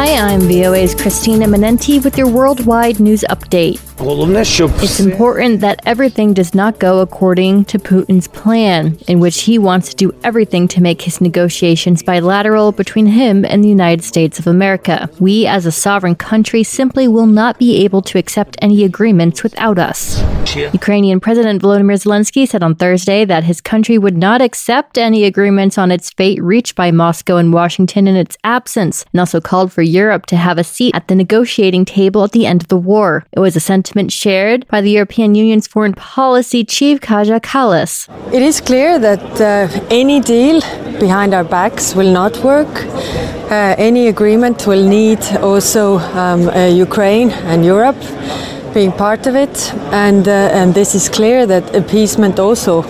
Hi, I'm VOA's Christina Manenti with your worldwide news update. It's important that everything does not go according to Putin's plan, in which he wants to do everything to make his negotiations bilateral between him and the United States of America. We, as a sovereign country, simply will not be able to accept any agreements without us. Ukrainian President Volodymyr Zelensky said on Thursday that his country would not accept any agreements on its fate reached by Moscow and Washington in its absence, and also called for Europe to have a seat at the negotiating table at the end of the war. It was a sentiment shared by the European Union's foreign policy chief Kaja Kallas. It is clear that any deal behind our backs will not work. Any agreement will need also Ukraine and Europe being part of it, and this is clear that appeasement also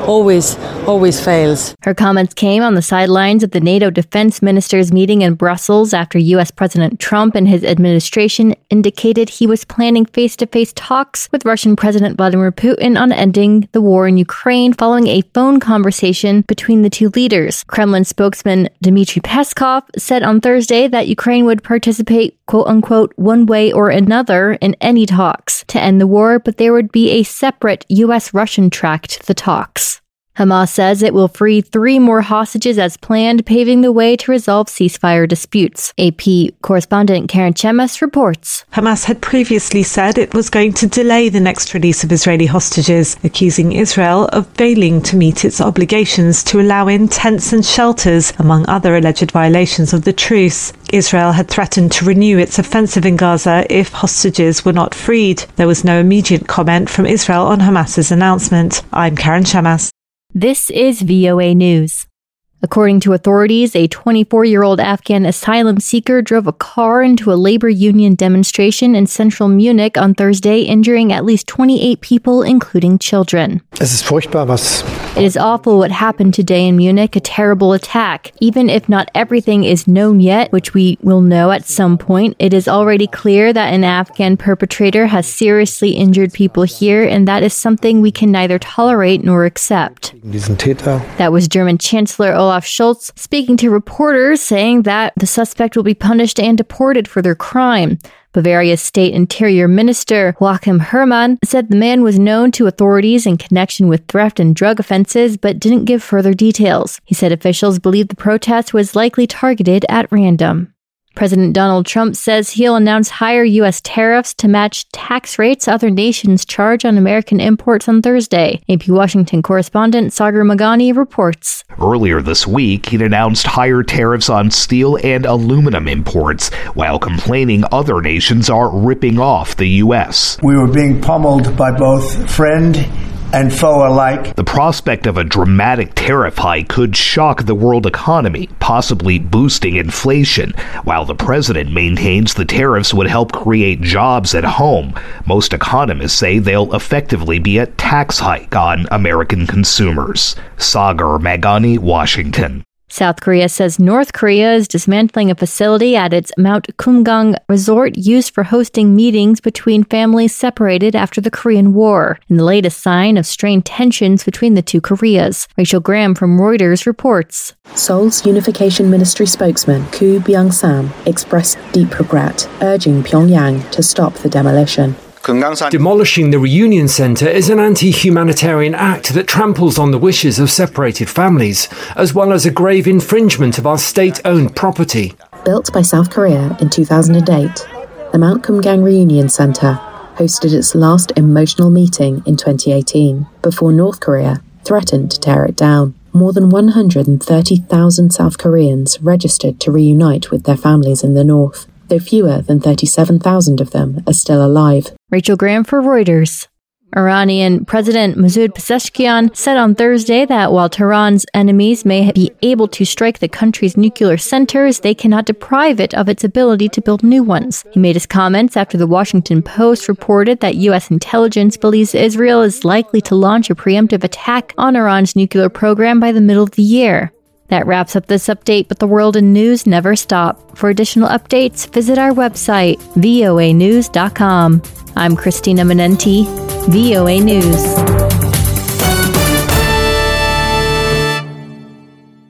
always fails. Her comments came on the sidelines of the NATO defense ministers meeting in Brussels after U.S. President Trump and his administration indicated he was planning face-to-face talks with Russian President Vladimir Putin on ending the war in Ukraine following a phone conversation between the two leaders. Kremlin spokesman Dmitry Peskov said on Thursday that Ukraine would participate, quote-unquote, one way or another in any talks to end the war, but there would be a separate U.S.-Russian track to the talks. Hamas says it will free 3 more hostages as planned, paving the way to resolve ceasefire disputes. AP correspondent Karen Chemes reports. Hamas had previously said it was going to delay the next release of Israeli hostages, accusing Israel of failing to meet its obligations to allow in tents and shelters, among other alleged violations of the truce. Israel had threatened to renew its offensive in Gaza if hostages were not freed. There was no immediate comment from Israel on Hamas's announcement. I'm Karen Chemes. This is VOA News. According to authorities, a 24-year-old Afghan asylum seeker drove a car into a labor union demonstration in central Munich on Thursday, injuring at least 28 people, including children. It is awful what happened today in Munich, a terrible attack. Even if not everything is known yet, which we will know at some point, it is already clear that an Afghan perpetrator has seriously injured people here, and that is something we can neither tolerate nor accept. That was German Chancellor Olaf Scholz speaking to reporters, saying that the suspect will be punished and deported for their crime. Bavaria's State Interior Minister Joachim Herrmann said the man was known to authorities in connection with theft and drug offenses, but didn't give further details. He said officials believe the protest was likely targeted at random. President Donald Trump says he'll announce higher U.S. tariffs to match tax rates other nations charge on American imports on Thursday. AP Washington correspondent Sagar Magani reports. Earlier this week, he'd announced higher tariffs on steel and aluminum imports, while complaining other nations are ripping off the U.S. We were being pummeled by both friend and foe alike. The prospect of a dramatic tariff hike could shock the world economy, possibly boosting inflation, while the president maintains the tariffs would help create jobs at home. Most economists say they'll effectively be a tax hike on American consumers. Sagar Magani, Washington. South Korea says North Korea is dismantling a facility at its Mount Kumgang resort used for hosting meetings between families separated after the Korean War, in the latest sign of strained tensions between the two Koreas. Rachel Graham from Reuters reports. Seoul's Unification Ministry spokesman Koo Byung-sam expressed deep regret, urging Pyongyang to stop the demolition. Demolishing the reunion centre is an anti-humanitarian act that tramples on the wishes of separated families, as well as a grave infringement of our state-owned property. Built by South Korea in 2008, the Mount Kumgang Reunion Centre hosted its last emotional meeting in 2018, before North Korea threatened to tear it down. More than 130,000 South Koreans registered to reunite with their families in the north, though fewer than 37,000 of them are still alive. Rachel Graham for Reuters. Iranian President Masoud Pezeshkian said on Thursday that while Tehran's enemies may be able to strike the country's nuclear centers, they cannot deprive it of its ability to build new ones. He made his comments after the Washington Post reported that U.S. intelligence believes Israel is likely to launch a preemptive attack on Iran's nuclear program by the middle of the year. That wraps up this update, but the world in news never stop. For additional updates, visit our website, voanews.com. I'm Christina Manenti, VOA News.